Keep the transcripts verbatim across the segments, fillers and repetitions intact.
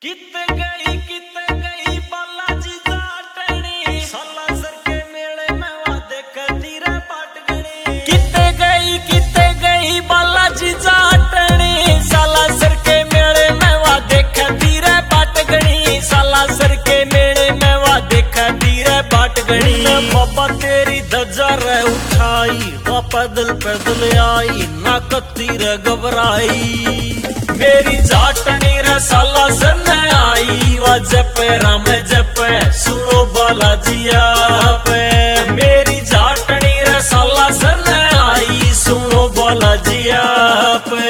कित गई कित गई बालाजी जाटनी सालासर के मेले में वा देख तीरे पाटगणी। कित गई कित गई बालाजी जाटनी सालासर के मेले में वा देख तीरे पाटगणी। सालासर के मेले में वा देख तीरे पाटगणी। बाबा तेरी धज्जर उठाई वा पैदल पैदल आई ना कतीर घबराई। मेरी जाटनी रे सालासर में आई वा जप राम जप सुनो बालाजिया पे। मेरी जाटनी रे सालासर में आई सुनो बालाजिया पे।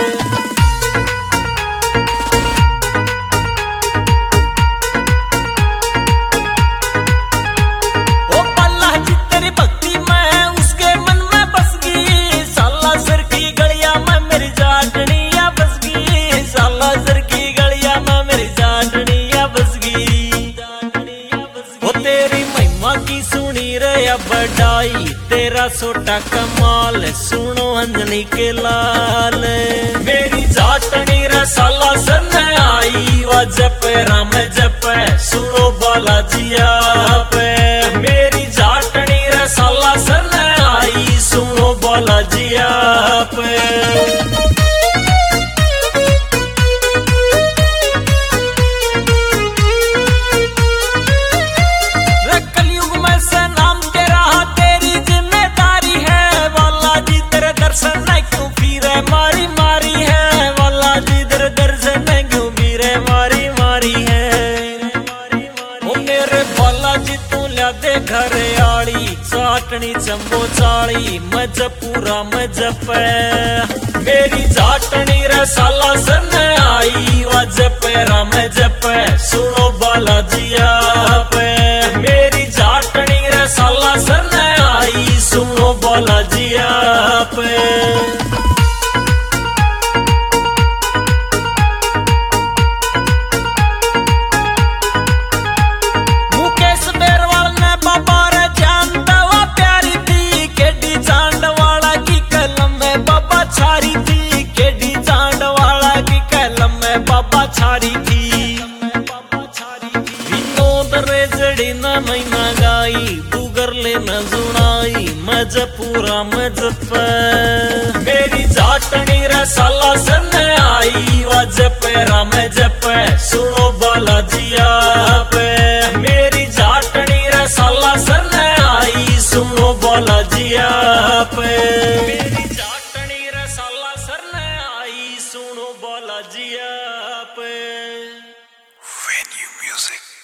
बढ़ाई तेरा सोटा कमाल सुनो अंजनी के लाल। मेरी जाटनी रे सालासर में आई वा जप राम जप सुनो बालाजिया पे। मेरी जाटनी रे सालासर में आई सुनो बालाजिया पे। घर आली जाटनी चंबो चाली मजपूरा मजप। मेरी जाटनी रे सालासर में आई वा जप राम जप सुनो बालाजिया पे। मेरी जाटनी रे सालासर में आई सुनो बालाजिया पे। छारी थी विनोद रेजड़ी न मैना गाई बुगर ले न जुनाई मजपूरा मजप। मेरी जाटनी रे सालासर में आई वा जप राम जप सुनो बालाजिया पे। मेरी जाटनी रे सालासर में आई सुनो बालाजिया पे। मेरी जाटनी रे सालासर में आई सुनो बालाजिया पे। Venue Music.